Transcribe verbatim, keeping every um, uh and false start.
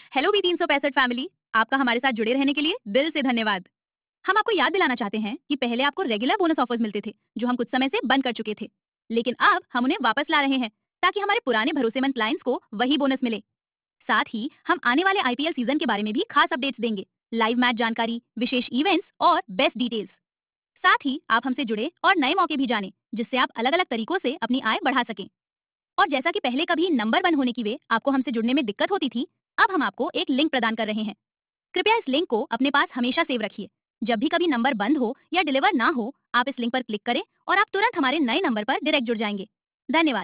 Hello B तीन सौ पैंसठ फैमिली, आपका हमारे साथ जुड़े रहने के लिए दिल से धन्यवाद। हम आपको याद दिलाना चाहते हैं कि पहले आपको रेगुलर बोनस ऑफर्स मिलते थे, जो हम कुछ समय से बंद कर चुके थे। लेकिन अब हम उन्हें वापस ला रहे हैं, ताकि हमारे पुराने भरोसेमंद क्लाइंट्स को वही बोनस मिले। साथ ही हम आने वाले आईपीएल सीजन के बारे में भी खास अपडेट्स देंगे, लाइव मैच जानकारी, विशेष इवेंट्स और बेस्ट डिटेल्स। साथ ही आप हमसे जुड़े और नए मौके भी जानें, जिससे आप अलग अलग तरीकों से अपनी आय बढ़ा सकें। और जैसा कि पहले कभी नंबर बंद होने की वे आपको हमसे जुड़ने में दिक्कत होती थी, अब हम आपको एक लिंक प्रदान कर रहे हैं। कृपया इस लिंक को अपने पास हमेशा सेव रखिए। जब भी कभी नंबर बंद हो या डिलीवर ना हो, आप इस लिंक पर क्लिक करें और आप तुरंत हमारे नए नंबर पर डायरेक्ट जुड़ जाएंगे। धन्यवाद।